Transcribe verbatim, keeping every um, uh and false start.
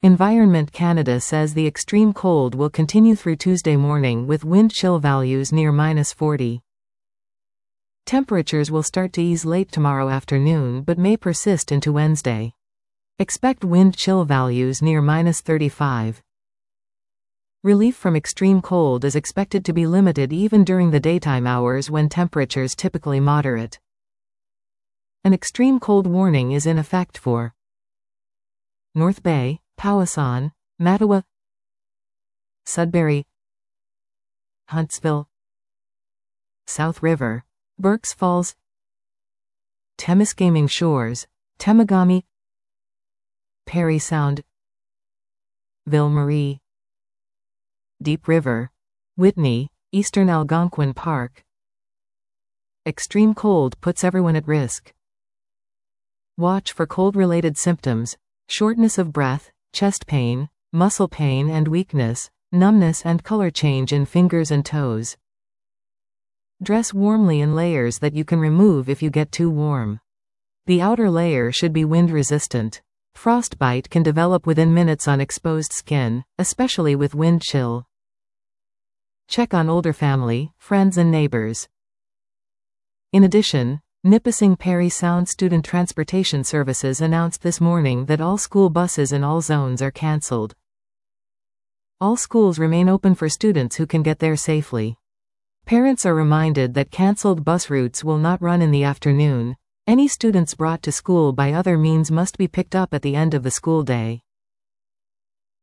Environment Canada says the extreme cold will continue through Tuesday morning with wind chill values near minus forty. Temperatures will start to ease late tomorrow afternoon but may persist into Wednesday. Expect wind chill values near minus thirty-five. Relief from extreme cold is expected to be limited even during the daytime hours when temperatures typically moderate. An extreme cold warning is in effect for North Bay, Powassan, Mattawa, Sudbury, Huntsville, South River, Berks Falls, Temiskaming Shores, Temagami, Parry Sound, Ville Marie, Deep River, Whitney, Eastern Algonquin Park. Extreme cold puts everyone at risk. Watch for cold-related symptoms: shortness of breath, chest pain, muscle pain and weakness, numbness and color change in fingers and toes. Dress warmly in layers that you can remove if you get too warm. The outer layer should be wind-resistant. Frostbite can develop within minutes on exposed skin, especially with wind chill. Check on older family, friends and neighbors. In addition, Nipissing Parry Sound Student Transportation Services announced this morning that all school buses in all zones are cancelled. All schools remain open for students who can get there safely. Parents are reminded that cancelled bus routes will not run in the afternoon. Any students brought to school by other means must be picked up at the end of the school day.